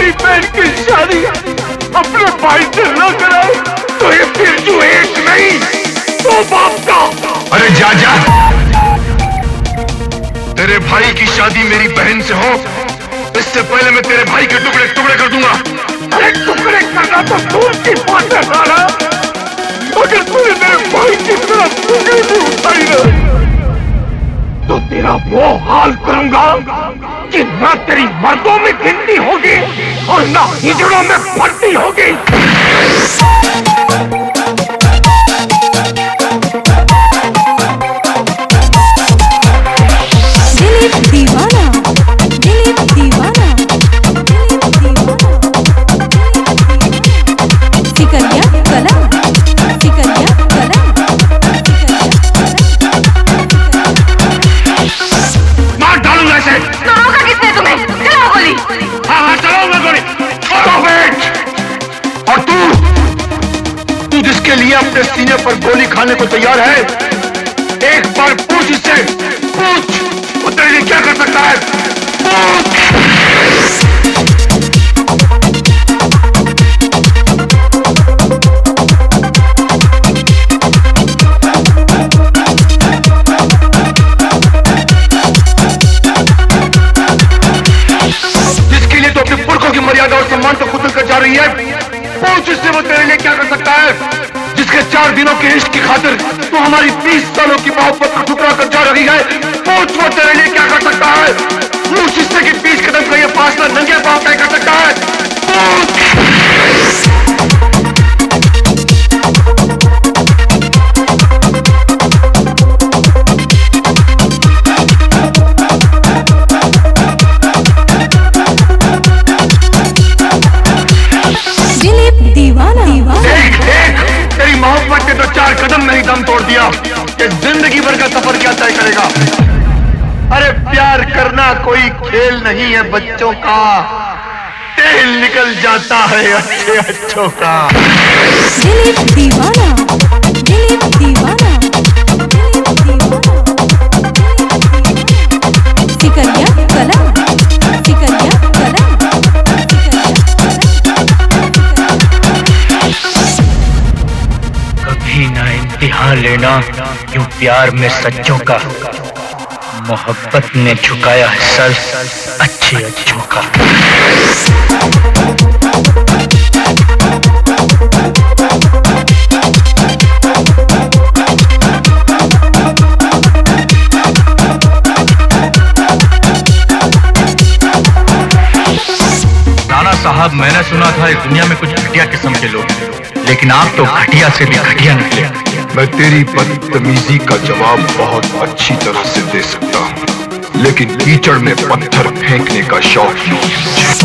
मेरी बहन की शादी अपने भाई से न कराए तो ये फिर जो एक नहीं तो बाप का। अरे जा जा, तेरे भाई की शादी मेरी बहन से हो इससे पहले मैं तेरे भाई के टुकड़े टुकड़े कर दूंगा। अरे टुकड़े करना तो दूर की बात है साला, अगर तूने मेरे भाई की तरफ टुकड़े भी उठाई ना तो तेरा वो हाल करूंगा कि ना तेरी मर्दों में गिनती होगी और ना हिजड़ों में भर्ती होगी। दिलीप दीवाना, दिलीप दीवाना, दिलीप दीवाना, सिकरिया कला, सिकरिया कला, मार डालूंगा इसे। तो रोका किसने तुम्हें? चलाओ गोली। हाँ चलाऊंगा गोली। और तू जिसके लिए अपने सीने पर गोली खाने को तैयार है, एक बार पूछ इससे, पूछ वो तेरे लिए क्या कर सकता है, पूछ। जिसके लिए तो अपने पुरखों की मर्यादा और सम्मान को कुचल कर जा रही है, पूछ इससे वो तेरे लिए क्या कर सकता है। जिसके 4 दिनों के इश्क की खातिर तू हमारी 20 सालों की मोहब्बत को ठुकरा कर जा रही है, पूछ वो तेरे लिए क्या कर सकता है। पूछ इससे कि 20 कदम का ये फासला नंगे पांव तय कर सकता है, पूछ। मोहब्बत के तो 4 कदम में ही दम तोड़ दिया कि जिंदगी भर का सफर क्या तय करेगा। अरे प्यार करना कोई खेल नहीं है बच्चों का, तेल निकल जाता है अच्छे अच्छों का। दिलीप दीवाना, दिलीप दीवाना, दिलीप दीवाना, सिकरिया कला, सिकरिया कला, कभी ना इम्तिहान लेना यूं प्यार में सच्चों का, मोहब्बत ने झुकाया है सर अच्छे अच्छों का। नाना साहब, मैंने सुना था इस दुनिया में कुछ घटिया किस्म के लोग हैं, लेकिन आप तो घटिया से भी घटिया निकले। मैं तेरी बदतमीजी का जवाब बहुत अच्छी तरह से दे सकता हूँ, लेकिन कीचड़ में पत्थर फेंकने का शौक नहीं है मुझे।